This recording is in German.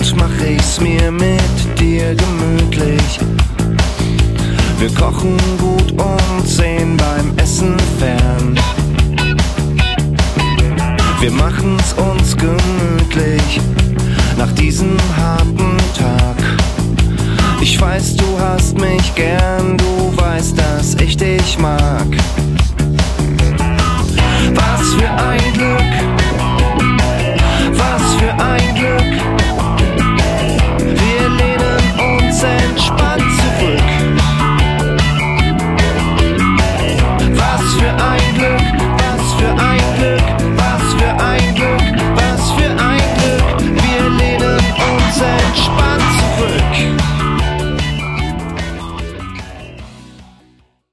Abend mach ich's mir mit dir gemütlich. Wir kochen gut und sehen beim Essen fern. Wir machen's uns gemütlich nach diesem harten Tag. Ich weiß, du hast mich gern, du weißt, dass ich dich mag.